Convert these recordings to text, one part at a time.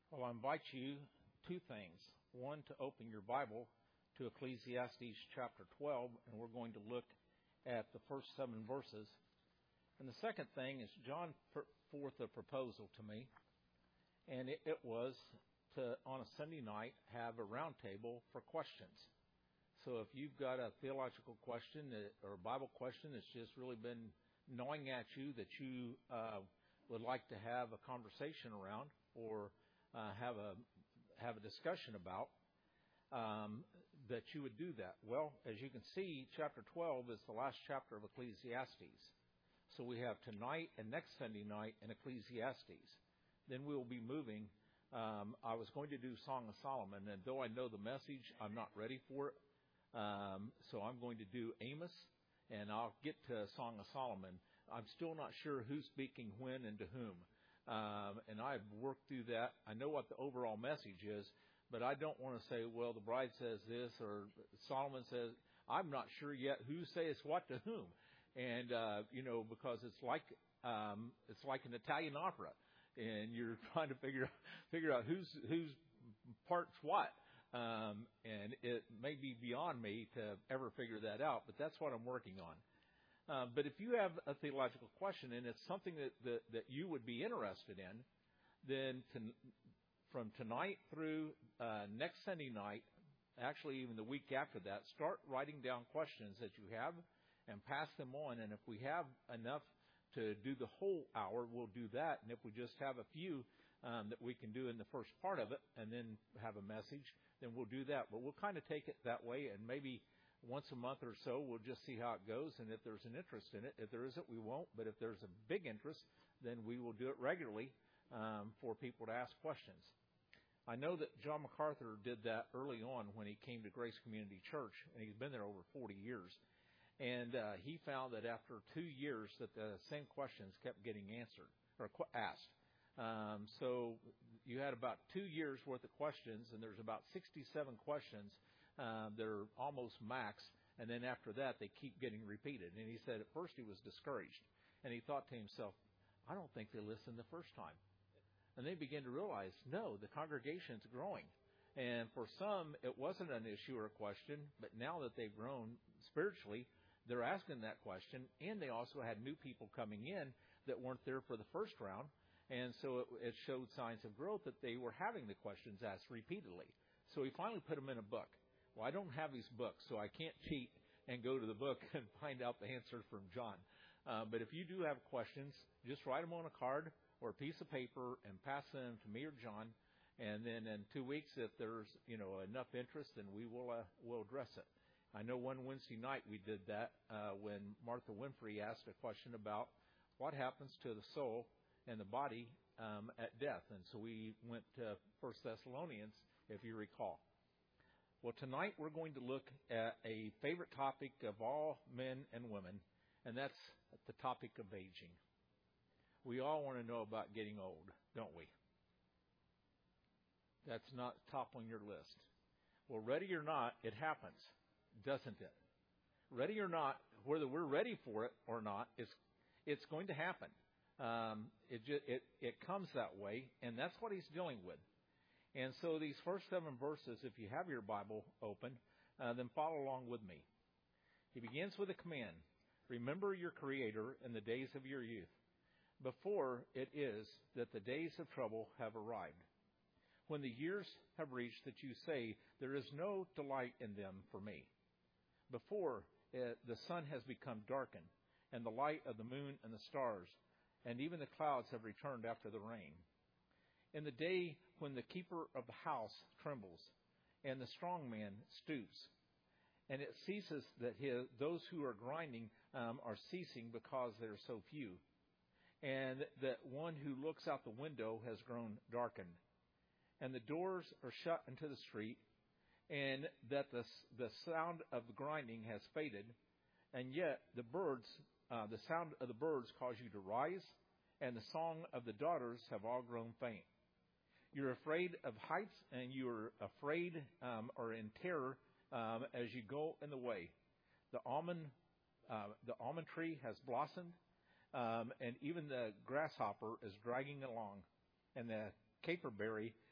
Well, I invite you two things. One, to open your Bible to Ecclesiastes chapter 12, and we're going to look at the first 7 verses. And the second thing is John put forth a proposal to me, and it was to, on a Sunday night, have a round table for questions. So if you've got a theological question or a Bible question that's just really been gnawing at you that you would like to have a conversation around or have a discussion about, that you would do that. Well, as you can see, chapter 12 is the last chapter of Ecclesiastes. So we have tonight and next Sunday night in Ecclesiastes. Then we will be moving. I was going to do Song of Solomon, and though I know the message, I'm not ready for it. So I'm going to do Amos, and I'll get to Song of Solomon. I'm still not sure who's speaking when and to whom. And I've worked through that. I know what the overall message is, but I don't want to say, well, the bride says this or Solomon says. I'm not sure yet who says what to whom. And, because it's like an Italian opera, and you're trying to figure out whose part's what. And it may be beyond me to ever figure that out, but that's what I'm working on. But if you have a theological question and it's something that you would be interested in, then from tonight through next Sunday night, actually even the week after that, start writing down questions that you have and pass them on. And if we have enough to do the whole hour, we'll do that. And if we just have a few that we can do in the first part of it and then have a message, then we'll do that. But we'll kind of take it that way, and maybe once a month or so, we'll just see how it goes. And if there's an interest in it, if there isn't, we won't. But if there's a big interest, then we will do it regularly for people to ask questions. I know that John MacArthur did that early on when he came to Grace Community Church, and he's been there over 40 years. And he found that after 2 years that the same questions kept getting answered or asked. So you had about 2 years worth of questions, and there's about 67 questions that are almost max. And then after that, they keep getting repeated. And he said at first he was discouraged. And he thought to himself, I don't think they listened the first time. And they began to realize, no, the congregation's growing. And for some, it wasn't an issue or a question, but now that they've grown spiritually, they're asking that question. And they also had new people coming in that weren't there for the first round. And so it showed signs of growth that they were having the questions asked repeatedly. So he finally put them in a book. Well, I don't have his book, so I can't cheat and go to the book and find out the answer from John. But if you do have questions, just write them on a card or a piece of paper and pass them to me or John. And then in 2 weeks, if there's enough interest, then we'll address it. I know one Wednesday night we did that when Martha Winfrey asked a question about what happens to the soul and the body at death. And so we went to 1 Thessalonians, if you recall. Well, tonight we're going to look at a favorite topic of all men and women, and that's the topic of aging. We all want to know about getting old, don't we? That's not top on your list. Well, ready or not, it happens, doesn't it? Ready or not, whether we're ready for it or not, it's going to happen. It comes that way, and that's what he's dealing with. And so these first 7 verses, if you have your Bible open, then follow along with me. He begins with a command. Remember your Creator in the days of your youth, before it is that the days of trouble have arrived, when the years have reached that you say, there is no delight in them for me, before the sun has become darkened, and the light of the moon and the stars, and even the clouds have returned after the rain. In the day when the keeper of the house trembles, and the strong man stoops, and it ceases that those who are grinding are ceasing because there are so few, and that one who looks out the window has grown darkened, and the doors are shut into the street, and that the sound of the grinding has faded, and yet the sound of the birds cause you to rise, and the song of the daughters have all grown faint. You're afraid of heights, and you are afraid or in terror as you go in the way. The almond tree has blossomed, and even the grasshopper is dragging along, and the caperberry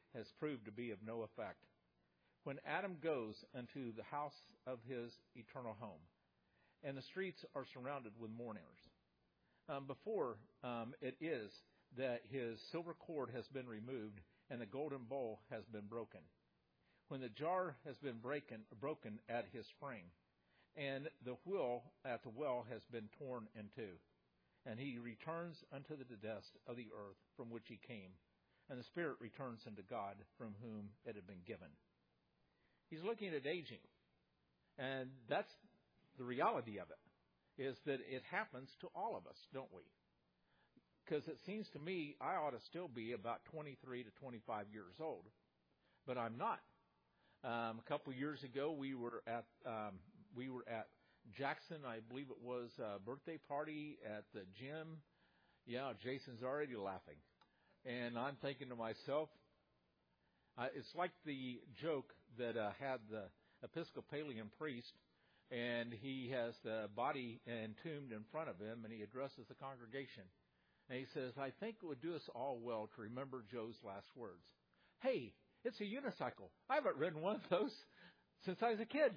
has proved to be of no effect. When Adam goes into the house of his eternal home, and the streets are surrounded with mourners, before it is that his silver cord has been removed and the golden bowl has been broken. When the jar has been broken at his spring, and the wheel at the well has been torn in two, and he returns unto the dust of the earth from which he came, and the spirit returns unto God from whom it had been given. He's looking at aging, and that's the reality of it, is that it happens to all of us, don't we? Because it seems to me I ought to still be about 23 to 25 years old, but I'm not. A couple of years ago, we were at Jackson, I believe it was, a birthday party at the gym. Yeah, Jason's already laughing. And I'm thinking to myself, it's like the joke that had the Episcopalian priest, and he has the body entombed in front of him, and he addresses the congregation. And he says, I think it would do us all well to remember Joe's last words. Hey, it's a unicycle. I haven't ridden one of those since I was a kid.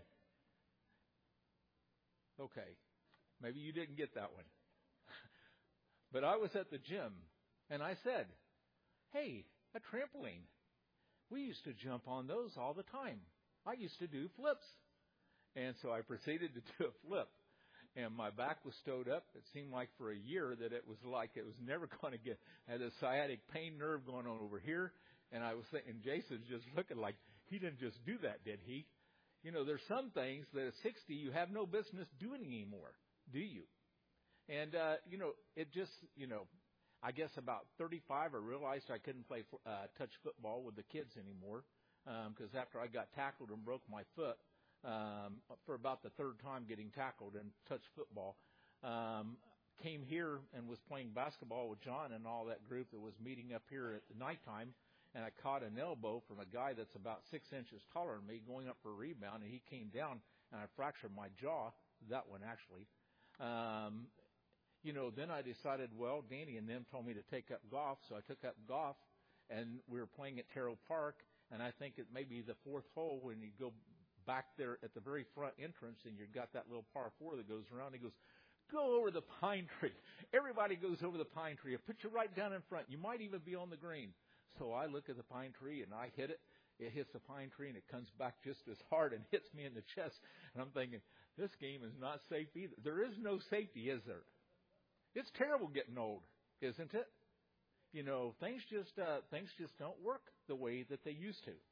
Okay, maybe you didn't get that one. But I was at the gym, and I said, hey, a trampoline. We used to jump on those all the time. I used to do flips. And so I proceeded to do a flip. And my back was stowed up. It seemed like for a year that it was never going to get. I had a sciatic pain nerve going on over here. And I was thinking, Jason's just looking like he didn't just do that, did he? You know, there's some things that at 60 you have no business doing anymore, do you? And, it just, I guess about 35 I realized I couldn't play touch football with the kids anymore because after I got tackled and broke my foot for about the third time getting tackled in touch football, came here and was playing basketball with John and all that group that was meeting up here at the nighttime. And I caught an elbow from a guy that's about 6 inches taller than me going up for a rebound, and he came down, and I fractured my jaw, that one actually. Then I decided, well, Danny and them told me to take up golf, so I took up golf, and we were playing at Terrell Park, and I think it may be the fourth hole when you go back there at the very front entrance, and you've got that little par 4 that goes around. He goes, go over the pine tree. Everybody goes over the pine tree. I'll put you right down in front. You might even be on the green. So I look at the pine tree, and I hit it. It hits the pine tree, and it comes back just as hard and hits me in the chest. And I'm thinking, this game is not safe either. There is no safety, is there? It's terrible getting old, isn't it? Things just don't work the way that they used to.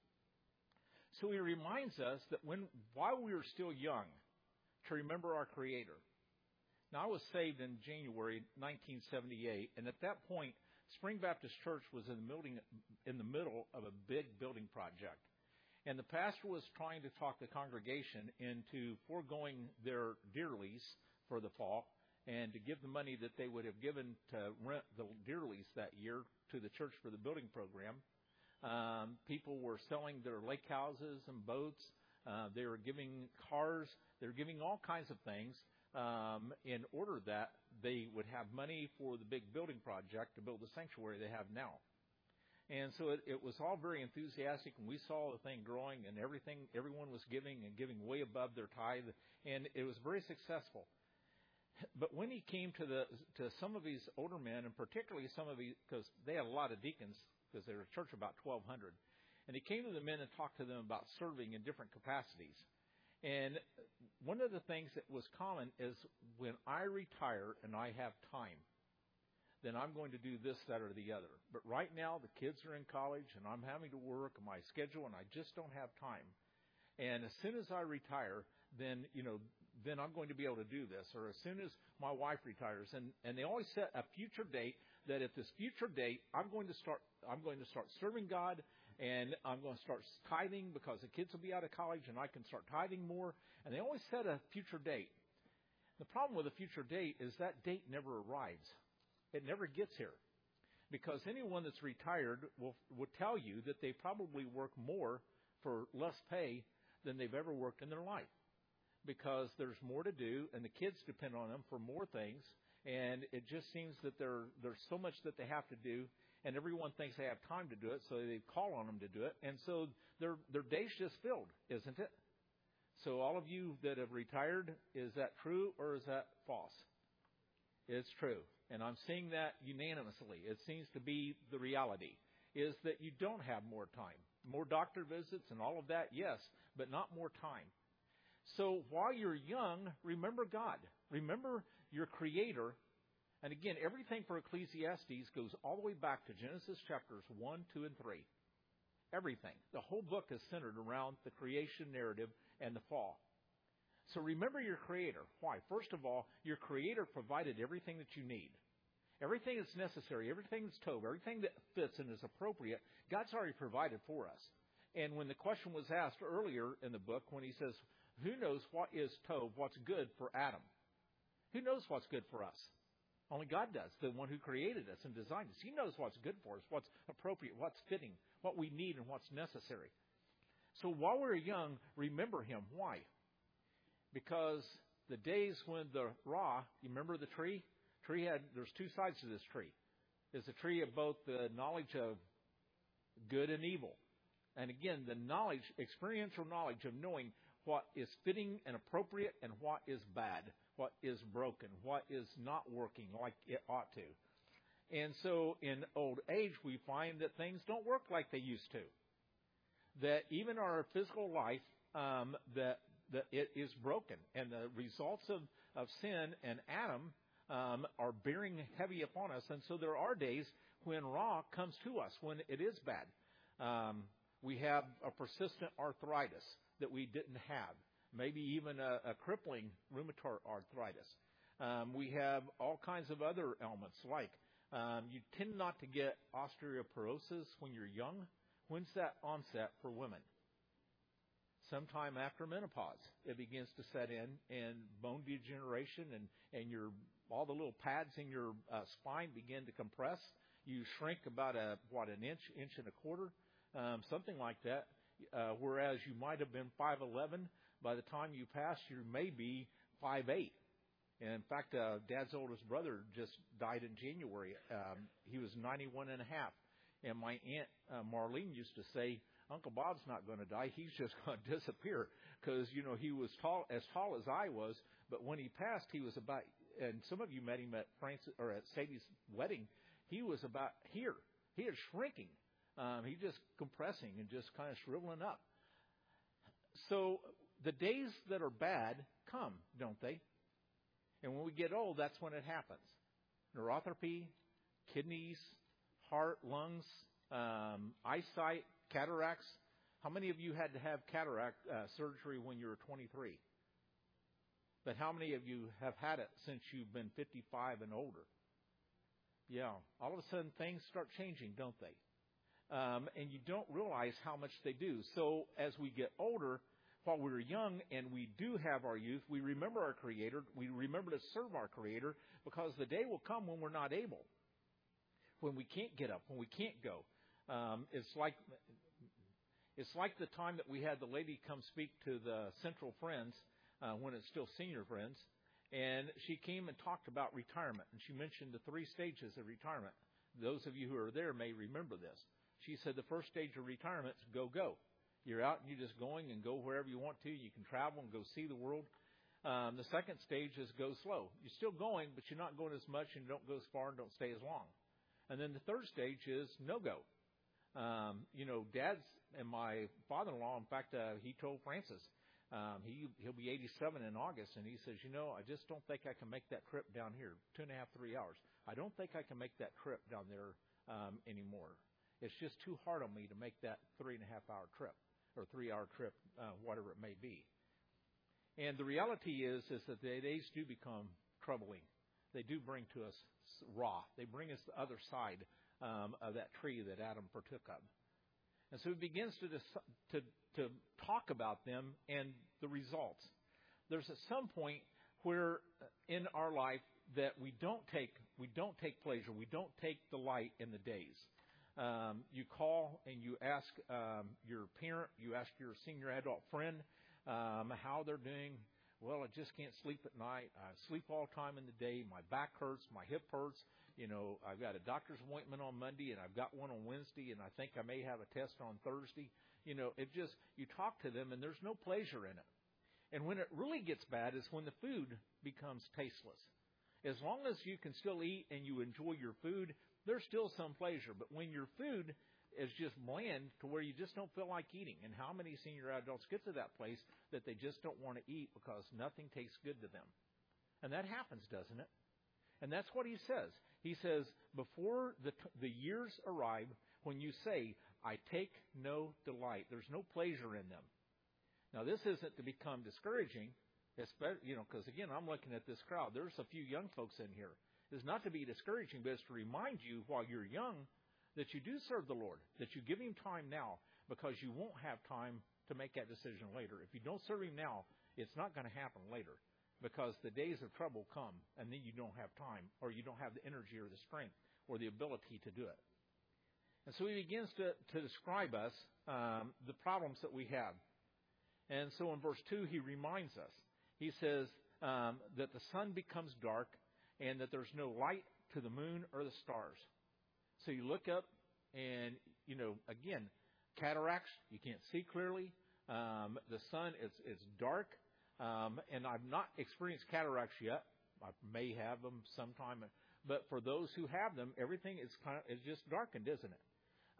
So he reminds us that while we were still young, to remember our Creator. Now, I was saved in January 1978, and at that point, Spring Baptist Church was in the middle of a big building project. And the pastor was trying to talk the congregation into foregoing their deer lease for the fall and to give the money that they would have given to rent the deer lease that year to the church for the building program. People were selling their lake houses and boats. They were giving cars. They were giving all kinds of things in order that they would have money for the big building project to build the sanctuary they have now. And so it was all very enthusiastic, and we saw the thing growing, and everyone was giving and giving way above their tithe, and it was very successful. But when he came to some of these older men, and particularly some of these, because they had a lot of deacons, because they were a church of about 1,200, and he came to the men and talked to them about serving in different capacities. And one of the things that was common is when I retire and I have time, then I'm going to do this, that, or the other. But right now, the kids are in college, and I'm having to work my schedule, and I just don't have time. And as soon as I retire, then I'm going to be able to do this. Or as soon as my wife retires, and they always set a future date that at this future date, I'm going to start serving God. And I'm going to start tithing because the kids will be out of college and I can start tithing more. And they always set a future date. The problem with a future date is that date never arrives. It never gets here. Because anyone that's retired will tell you that they probably work more for less pay than they've ever worked in their life. Because there's more to do and the kids depend on them for more things. And it just seems that there's so much that they have to do, and everyone thinks they have time to do it, so they call on them to do it. And so their day's just filled, isn't it? So all of you that have retired, is that true or is that false? It's true. And I'm seeing that unanimously. It seems to be the reality, is that you don't have more time. More doctor visits and all of that, yes, but not more time. So while you're young, remember God. Remember your Creator. And again, everything for Ecclesiastes goes all the way back to Genesis chapters 1, 2, and 3. Everything. The whole book is centered around the creation narrative and the fall. So remember your Creator. Why? First of all, your Creator provided everything that you need. Everything that's necessary, everything that's tov, everything that fits and is appropriate, God's already provided for us. And when the question was asked earlier in the book, when he says, who knows what is tov, what's good for Adam? Who knows what's good for us? Only God does, the one who created us and designed us. He knows what's good for us, what's appropriate, what's fitting, what we need, and what's necessary. So while we're young, remember Him. Why? Because the days when the Ra, you remember the tree? There's two sides to this tree. There's a tree of both the knowledge of good and evil. And again, the knowledge, experiential knowledge of knowing what is fitting and appropriate and what is bad, what is broken, what is not working like it ought to. And so in old age, we find that things don't work like they used to. That even our physical life, that it is broken. And the results of sin and Adam are bearing heavy upon us. And so there are days when Ra comes to us, when it is bad. We have a persistent arthritis that we didn't have. Maybe even a crippling rheumatoid arthritis. We have all kinds of other ailments like you tend not to get osteoporosis when you're young. When's that onset for women? Sometime after menopause, it begins to set in, and bone degeneration and all the little pads in your spine begin to compress. You shrink about an inch and a quarter, something like that. Whereas you might have been 5'11", by the time you pass, you may be 5'8". And in fact, Dad's oldest brother just died in January. He was 91 and a half. And my Aunt Marlene used to say, Uncle Bob's not going to die. He's just going to disappear. Because, he was as tall as I was. But when he passed, he was about, and some of you met him at at Sadie's wedding, he was about here. He is shrinking. He just compressing and just kind of shriveling up. So the days that are bad come, don't they? And when we get old, that's when it happens. Neuropathy, kidneys, heart, lungs, eyesight, cataracts. How many of you had to have cataract surgery when you were 23? But how many of you have had it since you've been 55 and older? Yeah, all of a sudden things start changing, don't they? And you don't realize how much they do. So as we get older, while we're young and we do have our youth, we remember our Creator. We remember to serve our Creator, because the day will come when we're not able, when we can't get up, when we can't go. It's like the time that we had the lady come speak to the Central Friends when it's still Senior Friends, and she came and talked about retirement, and she mentioned the 3 stages of retirement. Those of you who are there may remember this. She said the first stage of retirement is go. You're out and you're just going and go wherever you want to. You can travel and go see the world. The second stage is go slow. You're still going, but you're not going as much, and you don't go as far and don't stay as long. And then the third stage is no-go. Dad's and my father-in-law, in fact, he told Francis, he'll be 87 in August, and he says, I just don't think I can make that trip down here, 2.5, 3 hours. I don't think I can make that trip down there anymore. It's just too hard on me to make that 3.5-hour trip or 3-hour trip, whatever it may be. And the reality is that the days do become troubling. They do bring to us Ra. They bring us the other side of that tree that Adam partook of. And so he begins to talk about them and the results. There's at some point where in our life that we don't take pleasure, we don't take delight in the days. You call and you ask your parent, you ask your senior adult friend how they're doing, well, I just can't sleep at night. I sleep all the time in the day. My back hurts. My hip hurts. I've got a doctor's appointment on Monday, and I've got one on Wednesday, and I think I may have a test on Thursday. You talk to them, and there's no pleasure in it. And when it really gets bad is when the food becomes tasteless. As long as you can still eat and you enjoy your food, there's still some pleasure. But when your food is just bland to where you just don't feel like eating, and how many senior adults get to that place that they just don't want to eat because nothing tastes good to them? And that happens, doesn't it? And that's what he says. He says, before the years arrive, when you say, I take no delight, there's no pleasure in them. Now, this isn't to become discouraging, because, again, I'm looking at this crowd. There's a few young folks in here. It's not to be discouraging, but it's to remind you while you're young that you do serve the Lord, that you give Him time now, because you won't have time to make that decision later. If you don't serve Him now, it's not going to happen later, because the days of trouble come, and then you don't have time, or you don't have the energy or the strength or the ability to do it. And so he begins to describe us the problems that we have. And so in verse 2, he reminds us. He says that the sun becomes dark and that there's no light to the moon or the stars. So you look up and, again, cataracts, you can't see clearly. The sun, it's dark. And I've not experienced cataracts yet. I may have them sometime. But for those who have them, everything is just darkened, isn't it?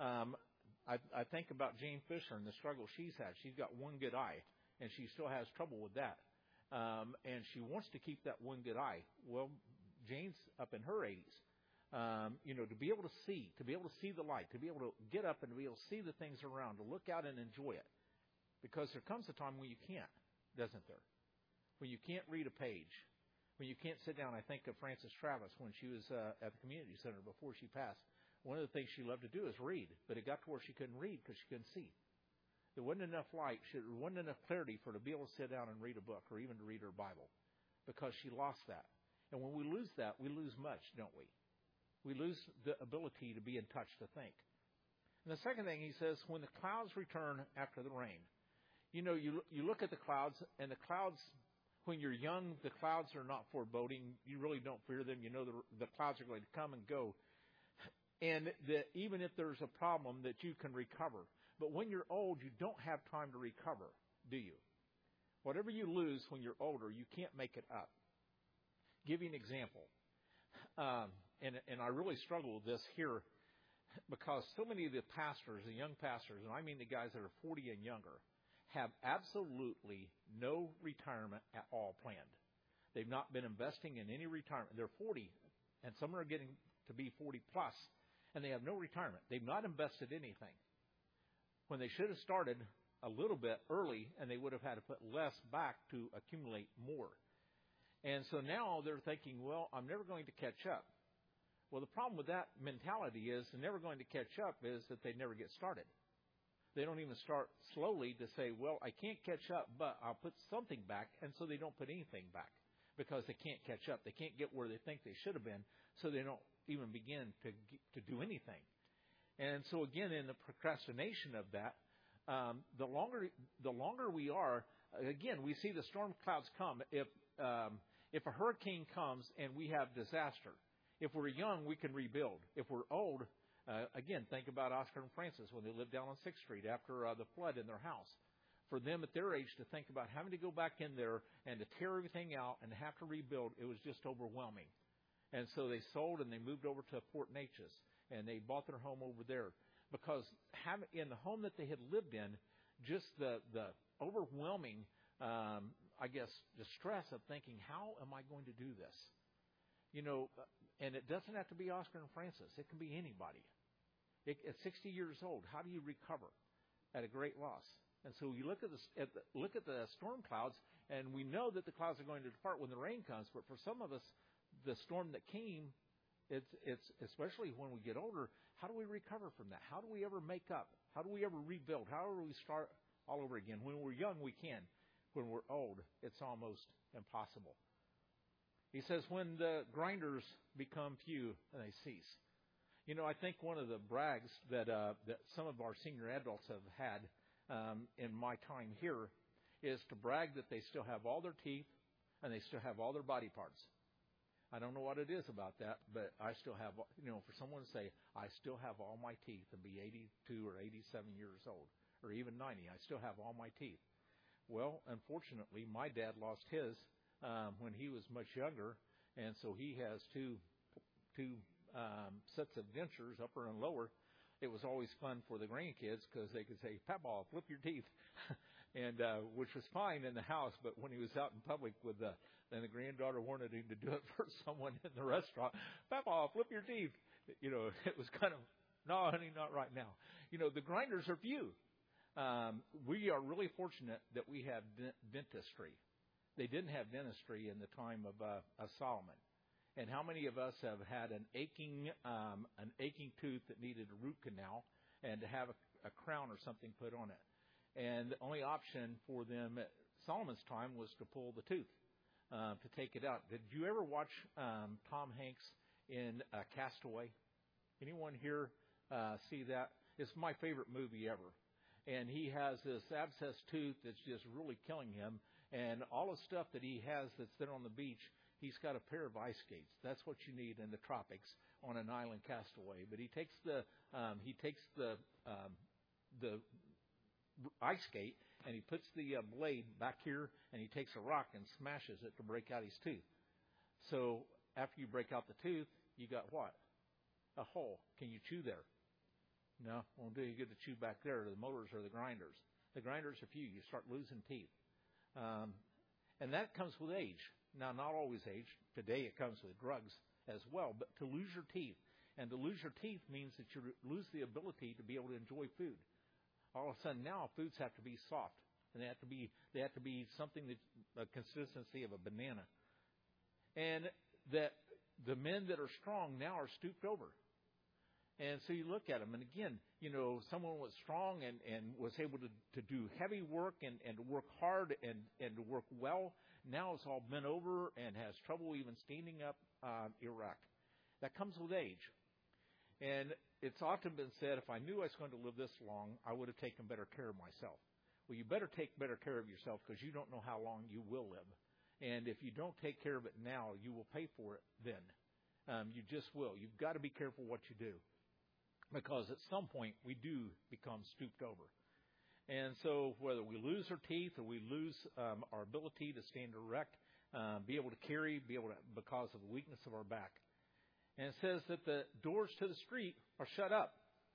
I think about Jane Fisher and the struggle she's had. She's got one good eye, and she still has trouble with that. And she wants to keep that one good eye. Well, Jane's up in her 80s. To be able to see the light, to be able to get up and to be able to see the things around, to look out and enjoy it. Because there comes a time when you can't, doesn't there? When you can't read a page. When you can't sit down. I think of Frances Travis when she was at the community center before she passed. One of the things she loved to do is read, but it got to where she couldn't read because she couldn't see. There wasn't enough light, there wasn't enough clarity for her to be able to sit down and read a book or even to read her Bible because she lost that. And when we lose that, we lose much, don't we? We lose the ability to be in touch, to think. And the second thing he says, when the clouds return after the rain. You look at the clouds, and the clouds, when you're young, the clouds are not foreboding. You really don't fear them. You know the clouds are going to come and go. And that even if there's a problem that you can recover. But when you're old, you don't have time to recover, do you? Whatever you lose when you're older, you can't make it up. Give you an example. And I really struggle with this here because so many of the pastors, the young pastors, and I mean the guys that are 40 and younger, have absolutely no retirement at all planned. They've not been investing in any retirement. They're 40, and some are getting to be 40 plus. And they have no retirement. They've not invested anything. When they should have started a little bit early, and they would have had to put less back to accumulate more. And so now they're thinking, well, I'm never going to catch up. Well, the problem with that mentality is they're never going to catch up is that they never get started. They don't even start slowly to say, well, I can't catch up, but I'll put something back. And so they don't put anything back because they can't catch up. They can't get where they think they should have been, so they don't even begin to do anything. And so again, in the procrastination of that, the longer we are, again, we see the storm clouds come. If a hurricane comes and we have disaster, if we're young, we can rebuild. If we're old, again, think about Oscar and Frances when they lived down on 6th Street after the flood in their house. For them at their age to think about having to go back in there and to tear everything out and have to rebuild, it was just overwhelming. And so they sold and they moved over to Fort Natchez, and they bought their home over there because in the home that they had lived in, just the overwhelming, distress of thinking, how am I going to do this? And it doesn't have to be Oscar and Frances. It can be anybody. At 60 years old, how do you recover at a great loss? And so you look at the storm clouds, and we know that the clouds are going to depart when the rain comes. But for some of us, the storm that came, it's especially when we get older, how do we recover from that? How do we ever make up? How do we ever rebuild? How do we start all over again? When we're young, we can. When we're old, it's almost impossible. He says, when the grinders become few and they cease. I think one of the brags that some of our senior adults have had in my time here is to brag that they still have all their teeth and they still have all their body parts. I don't know what it is about that, but I still have, for someone to say, I still have all my teeth and be 82 or 87 years old, or even 90, I still have all my teeth. Well, unfortunately, my dad lost his when he was much younger, and so he has two sets of dentures, upper and lower. It was always fun for the grandkids because they could say, "Papa, flip your teeth," and which was fine in the house. But when he was out in public with then the granddaughter wanted him to do it for someone in the restaurant, "Papa, flip your teeth." It was kind of, "No, honey, not right now." The grinders are few. We are really fortunate that we have dentistry. They didn't have dentistry in the time of Solomon. And how many of us have had an aching tooth that needed a root canal and to have a crown or something put on it? And the only option for them at Solomon's time was to pull the tooth, to take it out. Did you ever watch Tom Hanks in Castaway? Anyone here see that? It's my favorite movie ever. And he has this abscess tooth that's just really killing him. And all the stuff that he has that's there on the beach, he's got a pair of ice skates. That's what you need in the tropics on an island castaway. But he takes the ice skate and he puts the blade back here and he takes a rock and smashes it to break out his tooth. So after you break out the tooth, you got what? A hole. Can you chew there? No, won't do. You get to chew back there. The molars or the grinders. The grinders are few. You start losing teeth. And that comes with age. Now, not always age. Today it comes with drugs as well. But to lose your teeth, and to lose your teeth means that you lose the ability to be able to enjoy food. All of a sudden now foods have to be soft, and they have to be something that a consistency of a banana. And that the men that are strong now are stooped over. And so you look at them, and again, someone was strong and was able to do heavy work and to work hard and to work well. Now it's all bent over and has trouble even standing up erect. That comes with age. And it's often been said, if I knew I was going to live this long, I would have taken better care of myself. Well, you better take better care of yourself because you don't know how long you will live. And if you don't take care of it now, you will pay for it then. You just will. You've got to be careful what you do. Because at some point, we do become stooped over. And so whether we lose our teeth or we lose our ability to stand erect, be able to carry, because of the weakness of our back. And it says that the doors to the street are shut up.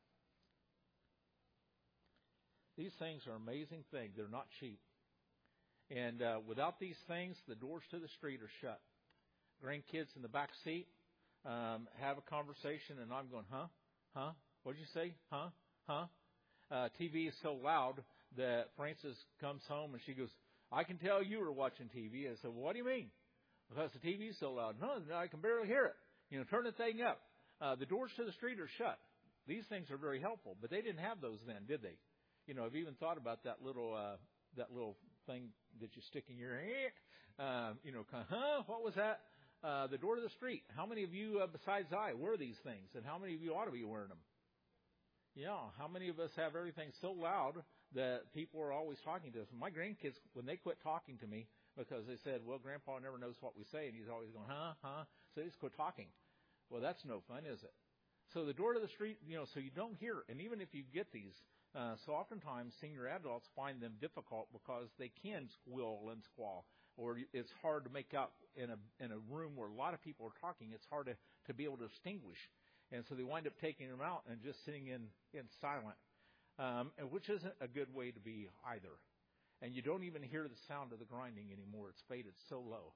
These things are amazing things. They're not cheap. And without these things, the doors to the street are shut. Grandkids in the back seat have a conversation, and I'm going, huh? What'd you say? Huh? TV is so loud that Frances comes home and she goes, "I can tell you were watching TV." I said, "Well, what do you mean?" "Because the TV is so loud." "No, I can barely hear it. Turn the thing up." The doors to the street are shut. These things are very helpful, but they didn't have those then, did they? I've even thought about that little thing that you stick in your ear. What was that? The door to the street. How many of you, besides I, wear these things? And how many of you ought to be wearing them? Yeah. How many of us have everything so loud that people are always talking to us? My grandkids, when they quit talking to me, because they said, "Well, Grandpa never knows what we say," and he's always going, huh? So they just quit talking. Well, that's no fun, is it? So the door to the street, so you don't hear it. And even if you get these, so oftentimes senior adults find them difficult because they can squeal and squall. Or it's hard to make out in a room where a lot of people are talking. It's hard to be able to distinguish. And so they wind up taking them out and just sitting in silent, and which isn't a good way to be either. And you don't even hear the sound of the grinding anymore. It's faded so low.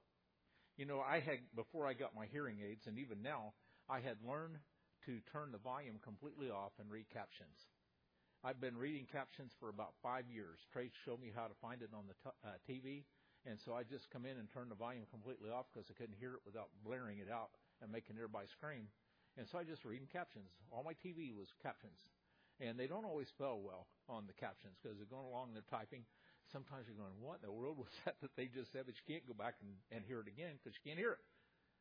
Before I got my hearing aids, and even now, I had learned to turn the volume completely off and read captions. I've been reading captions for about 5 years. Trey showed me how to find it on the TV. And so I just come in and turn the volume completely off because I couldn't hear it without blaring it out and making everybody scream. And so I just read captions. All my TV was captions. And they don't always spell well on the captions because they're going along and they're typing. Sometimes you're going, "What in the world was that they just said?" But you can't go back and hear it again because you can't hear it.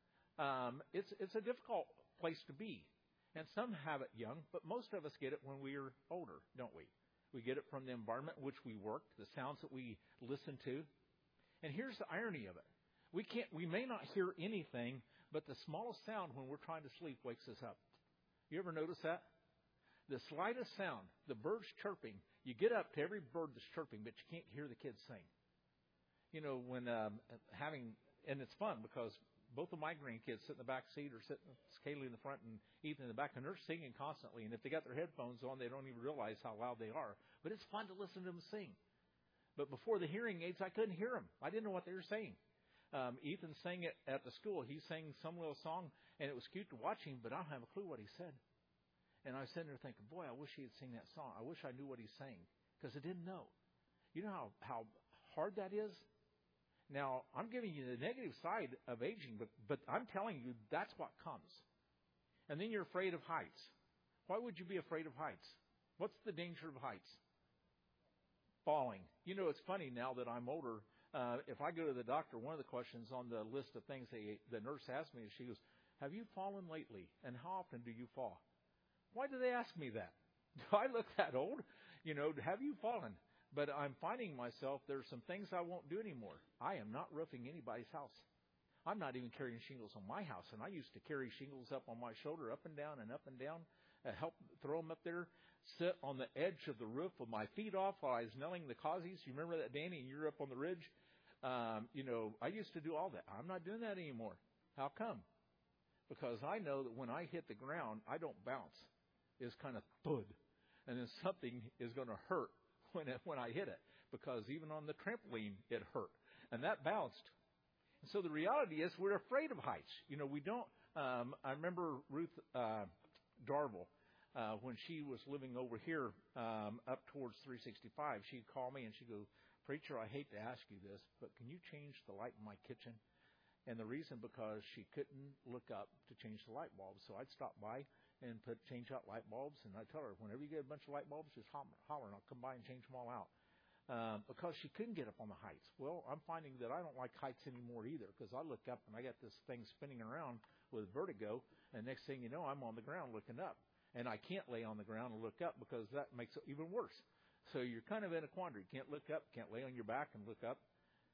It's a difficult place to be. And some have it young, but most of us get it when we're older, don't we? We get it from the environment in which we work, the sounds that we listen to. And here's the irony of it. We may not hear anything, but the smallest sound when we're trying to sleep wakes us up. You ever notice that? The slightest sound, the birds chirping, you get up to every bird that's chirping, but you can't hear the kids sing. You know, when and it's fun because both of my grandkids sit in the back seat or sit Kaylee in the front and Ethan in the back, and they're singing constantly. And if they got their headphones on, they don't even realize how loud they are. But it's fun to listen to them sing. But before the hearing aids, I couldn't hear them. I didn't know what they were saying. Ethan sang it at the school. He sang some little song, and it was cute to watch him, but I don't have a clue what he said. And I was sitting there thinking, boy, I wish he had sing that song. I wish I knew what he's saying because I didn't know. You know how hard that is? Now, I'm giving you the negative side of aging, but I'm telling you that's what comes. And then you're afraid of heights. Why would you be afraid of heights? What's the danger of heights? Falling. You know, it's funny now that I'm older. If I go to the doctor, one of the questions on the list of things the nurse asked me is, she goes, have you fallen lately? And how often do you fall? Why do they ask me that? Do I look that old? You know, have you fallen? But I'm finding myself, there's some things I won't do anymore. I am not roofing anybody's house. I'm not even carrying shingles on my house. And I used to carry shingles up on my shoulder, up and down, help throw them up there, sit on the edge of the roof with my feet off while I was nailing the causeys. You remember that, Danny, and you're up on the ridge? You know, I used to do all that. I'm not doing that anymore. How come? Because I know that when I hit the ground, I don't bounce. It's kind of thud. And then something is going to hurt when I hit it. Because even on the trampoline, it hurt. And that bounced. And so the reality is we're afraid of heights. You know, we don't. I remember Ruth Darville, when she was living over here up towards 365, she'd call me and she'd go, Preacher, I hate to ask you this, but can you change the light in my kitchen? And the reason, because she couldn't look up to change the light bulbs. So I'd stop by and change out light bulbs. And I'd tell her, whenever you get a bunch of light bulbs, just holler and I'll come by and change them all out. Because she couldn't get up on the heights. Well, I'm finding that I don't like heights anymore either, because I look up and I got this thing spinning around with vertigo. And next thing you know, I'm on the ground looking up. And I can't lay on the ground and look up because that makes it even worse. So you're kind of in a quandary. You can't look up, can't lay on your back and look up.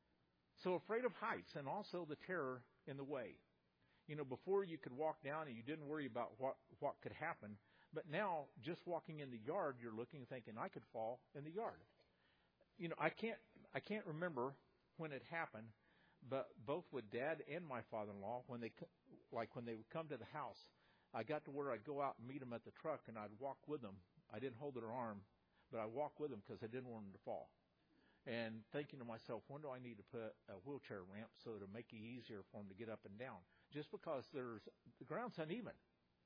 So afraid of heights, and also the terror in the way. You know, before you could walk down and you didn't worry about what could happen. But now, just walking in the yard, you're looking and thinking, I could fall in the yard. You know, I can't remember when it happened, but both with Dad and my father-in-law, when they would come to the house, I got to where I'd go out and meet them at the truck, and I'd walk with them. I didn't hold their arm, but I walked with them because I didn't want them to fall. And thinking to myself, when do I need to put a wheelchair ramp so to make it easier for them to get up and down? Just because the ground's uneven.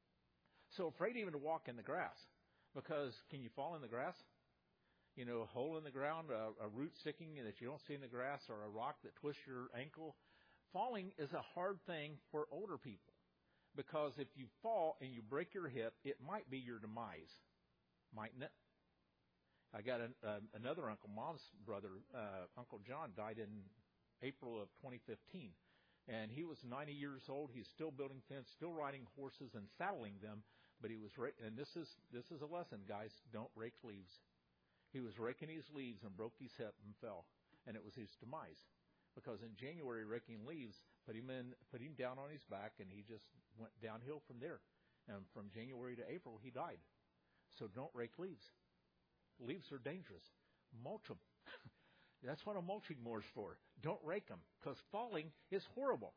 So afraid even to walk in the grass, because can you fall in the grass? You know, a hole in the ground, a root sticking that you don't see in the grass, or a rock that twists your ankle. Falling is a hard thing for older people, because if you fall and you break your hip, it might be your demise, mightn't it? I got another uncle, Mom's brother, Uncle John, died in April of 2015. And he was 90 years old. He's still building fence, still riding horses and saddling them. But he was, and this is a lesson, guys, don't rake leaves. He was raking his leaves and broke his hip and fell. And it was his demise. Because in January, raking leaves put him down on his back, and he just went downhill from there. And from January to April, he died. So don't rake leaves. Leaves are dangerous. Mulch them. That's what a mulching mower is for. Don't rake them, because falling is horrible.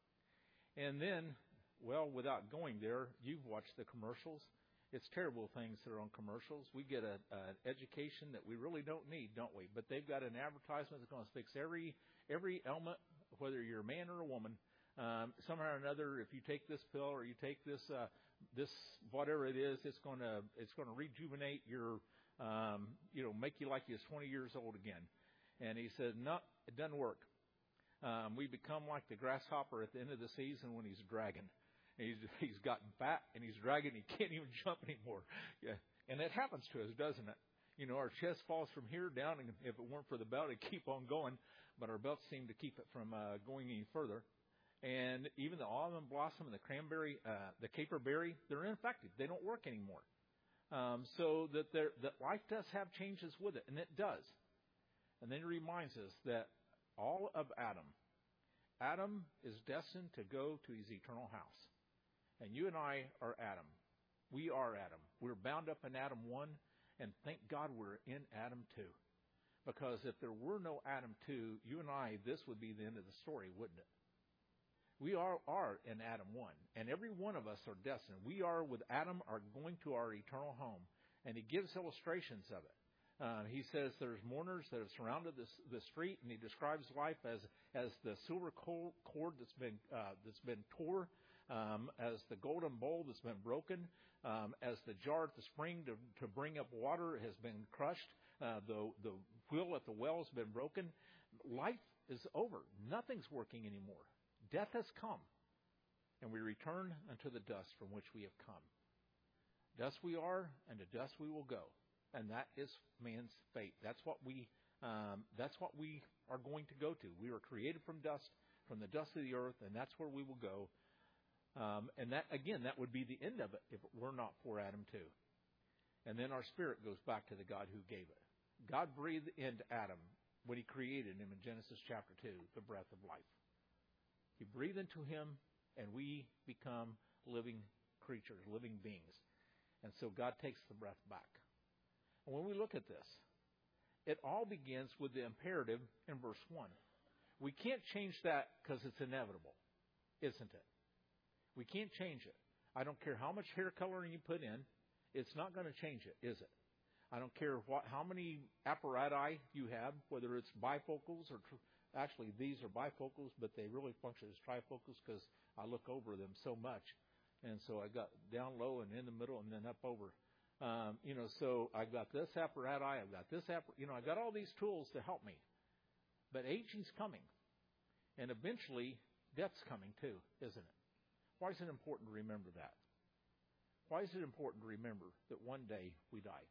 And then, well, without going there, you've watched the commercials. It's terrible things that are on commercials. We get an education that we really don't need, don't we? But they've got an advertisement that's going to fix every ailment, whether you're a man or a woman. Somehow or another, if you take this pill or you take this whatever it is, it's going to rejuvenate your, make you like you're 20 years old again. And he said, no, it doesn't work. We become like the grasshopper at the end of the season when he's dragging. He's gotten fat and he's dragging. He can't even jump anymore. Yeah. And it happens to us, doesn't it? You know, our chest falls from here down, and if it weren't for the belt, it'd keep on going. But our belts seem to keep it from going any further. And even the almond blossom and the cranberry, the caperberry, they're ineffective. They don't work anymore. so that life does have changes with it, and it does. And then he reminds us that all of Adam is destined to go to his eternal house. And you and I are Adam. We are Adam. We're bound up in Adam 1, and thank God we're in Adam 2. Because if there were no Adam 2, you and I, this would be the end of the story, wouldn't it? We are in Adam 1, and every one of us are destined. We are, with Adam, are going to our eternal home. And he gives illustrations of it. He says there's mourners that have surrounded the street, and he describes life as the silver cord that's been tore, as the golden bowl that's been broken, as the jar at the spring to bring up water has been crushed, the wheel at the well has been broken. Life is over. Nothing's working anymore. Death has come, and we return unto the dust from which we have come. Dust we are, and to dust we will go. And that is man's fate. That's what we are going to go to. We were created from dust, from the dust of the earth, and that's where we will go. And that, again, that would be the end of it if it were not for Adam too. And then our spirit goes back to the God who gave it. God breathed into Adam when he created him in Genesis chapter 2, the breath of life. He breathed into him, and we become living creatures, living beings. And so God takes the breath back. And when we look at this, it all begins with the imperative in verse 1. We can't change that because it's inevitable, isn't it? We can't change it. I don't care how much hair coloring you put in. It's not going to change it, is it? I don't care how many apparatus you have, whether it's bifocals or actually these are bifocals, but they really function as trifocals because I look over them so much. And so I got down low and in the middle and then up over. So I've got this apparatus, I've got this I've got all these tools to help me. But aging's coming. And eventually, death's coming too, isn't it? Why is it important to remember that? Why is it important to remember that one day we die?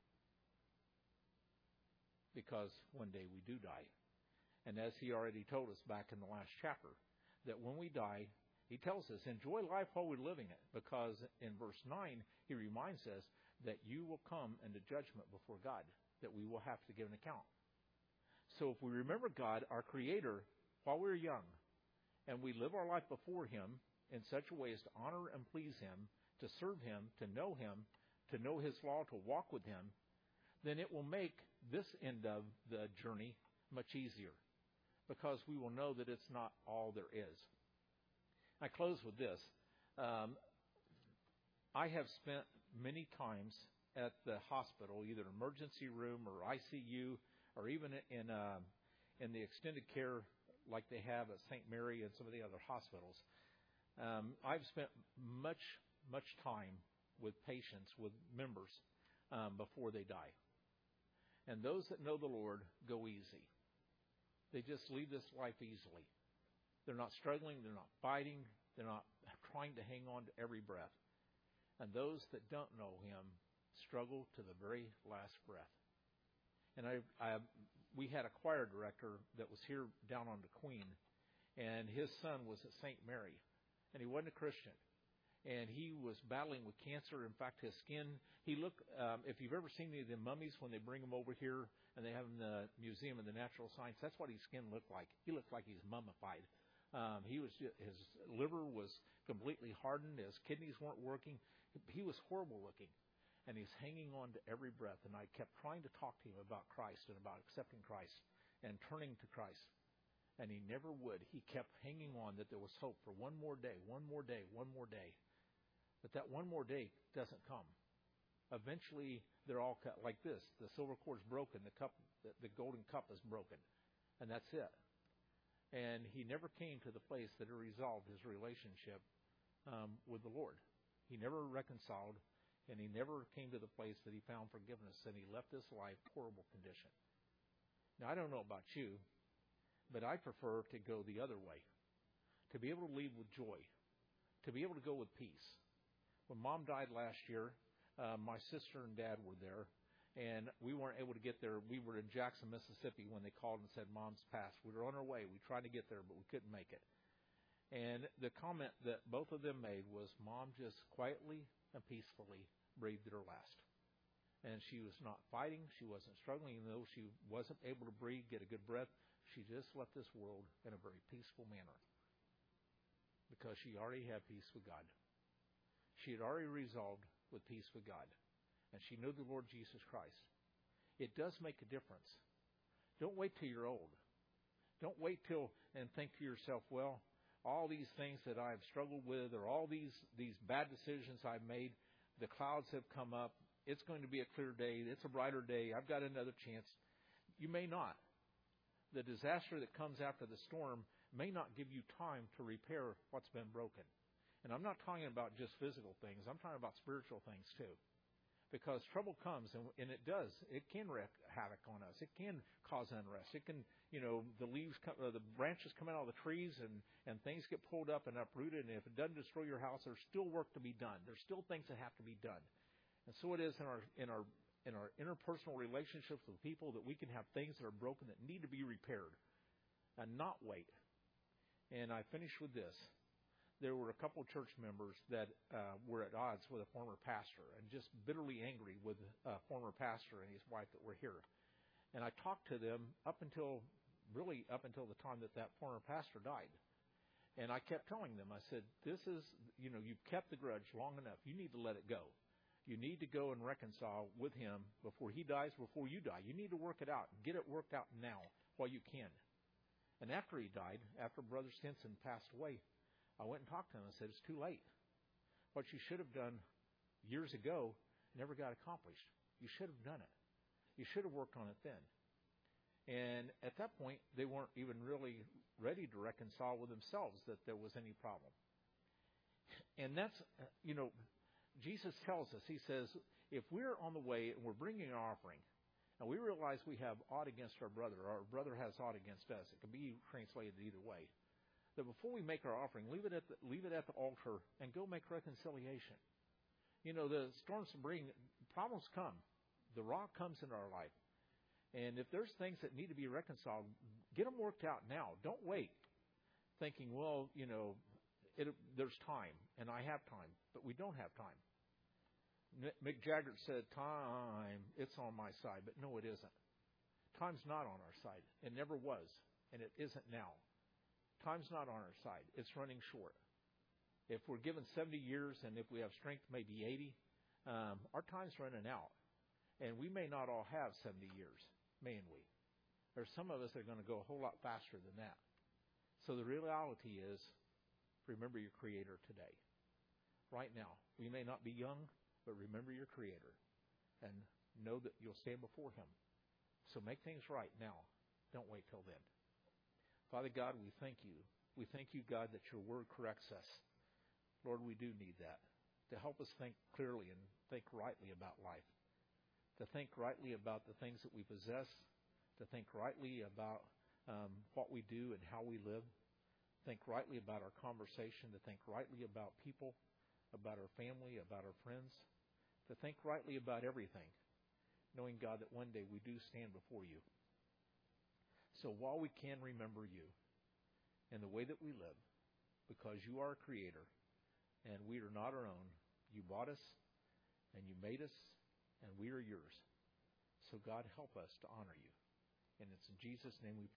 Because one day we do die. And as he already told us back in the last chapter, that when we die, he tells us, enjoy life while we're living it. Because in verse 9, he reminds us that you will come into judgment before God, that we will have to give an account. So if we remember God, our Creator, while we're young, and we live our life before him in such a way as to honor and please him, to serve him, to know his law, to walk with him, then it will make this end of the journey much easier, because we will know that it's not all there is. I close with this. I have spent many times at the hospital, either emergency room or ICU, or even in the extended care like they have at St. Mary and some of the other hospitals. I've spent much time with patients, with members, before they die. And those that know the Lord go easy. They just leave this life easily. They're not struggling. They're not fighting. They're not trying to hang on to every breath. And those that don't know him struggle to the very last breath. And we had a choir director that was here down on the Queen, and his son was at St. Mary, and he wasn't a Christian. And he was battling with cancer. In fact, his skin, he looked, if you've ever seen any of the mummies when they bring them over here and they have them in the Museum of the Natural Science, that's what his skin looked like. He looked like he's mummified. His liver was completely hardened. His kidneys weren't working. He was horrible looking. And he's hanging on to every breath. And I kept trying to talk to him about Christ and about accepting Christ and turning to Christ. And he never would. He kept hanging on that there was hope for one more day, one more day, one more day. But that one more day doesn't come. Eventually, they're all cut like this. The silver cord's broken. The golden cup is broken. And that's it. And he never came to the place that he resolved his relationship with the Lord. He never reconciled, and he never came to the place that he found forgiveness, and he left this life horrible condition. Now, I don't know about you, but I prefer to go the other way, to be able to leave with joy, to be able to go with peace. When Mom died last year, my sister and Dad were there, and we weren't able to get there. We were in Jackson, Mississippi when they called and said, Mom's passed. We were on our way. We tried to get there, but we couldn't make it. And the comment that both of them made was, Mom just quietly and peacefully breathed her last. And she was not fighting. She wasn't struggling. Even though she wasn't able to breathe, get a good breath, she just left this world in a very peaceful manner because she already had peace with God. She had already resolved with peace with God. And she knew the Lord Jesus Christ. It does make a difference. Don't wait till you're old. Don't wait till and think to yourself, well, all these things that I've struggled with or all these bad decisions I've made, the clouds have come up. It's going to be a clear day. It's a brighter day. I've got another chance. You may not. The disaster that comes after the storm may not give you time to repair what's been broken. And I'm not talking about just physical things. I'm talking about spiritual things too. Because trouble comes, and it does. It can wreak havoc on us. It can cause unrest. It can, the leaves, the branches come out of the trees, and things get pulled up and uprooted. And if it doesn't destroy your house, there's still work to be done. There's still things that have to be done. And so it is in our interpersonal relationships with people that we can have things that are broken that need to be repaired, and not wait. And I finish with this. There were a couple of church members that were at odds with a former pastor and just bitterly angry with a former pastor and his wife that were here. And I talked to them up until the time that former pastor died. And I kept telling them, I said, this is, you've kept the grudge long enough. You need to let it go. You need to go and reconcile with him before he dies, before you die. You need to work it out. Get it worked out now while you can. And after he died, after Brother Stinson passed away, I went and talked to him and said, it's too late. What you should have done years ago never got accomplished. You should have done it. You should have worked on it then. And at that point, they weren't even really ready to reconcile with themselves that there was any problem. And that's, Jesus tells us, he says, if we're on the way and we're bringing our offering, and we realize we have aught against our brother, or our brother has aught against us, it can be translated either way, that before we make our offering, leave it at the altar and go make reconciliation. The storms bring, problems come. The rock comes into our life. And if there's things that need to be reconciled, get them worked out now. Don't wait thinking, well, there's time, and I have time. But we don't have time. Mick Jagger said, time, it's on my side. But no, it isn't. Time's not on our side. It never was, and it isn't now. Time's not on our side. It's running short. If we're given 70 years and if we have strength, maybe 80, our time's running out. And we may not all have 70 years, mayn't we? There's some of us that are going to go a whole lot faster than that. So the reality is, remember your Creator today. Right now. We may not be young, but remember your Creator. And know that you'll stand before Him. So make things right now. Don't wait till then. Father God, we thank you. We thank you, God, that your word corrects us. Lord, we do need that to help us think clearly and think rightly about life, to think rightly about the things that we possess, to think rightly about what we do and how we live, think rightly about our conversation, to think rightly about people, about our family, about our friends, to think rightly about everything, knowing, God, that one day we do stand before you. So while we can remember you and the way that we live, because you are a creator and we are not our own, you bought us and you made us and we are yours. So God, help us to honor you. And it's in Jesus' name we pray.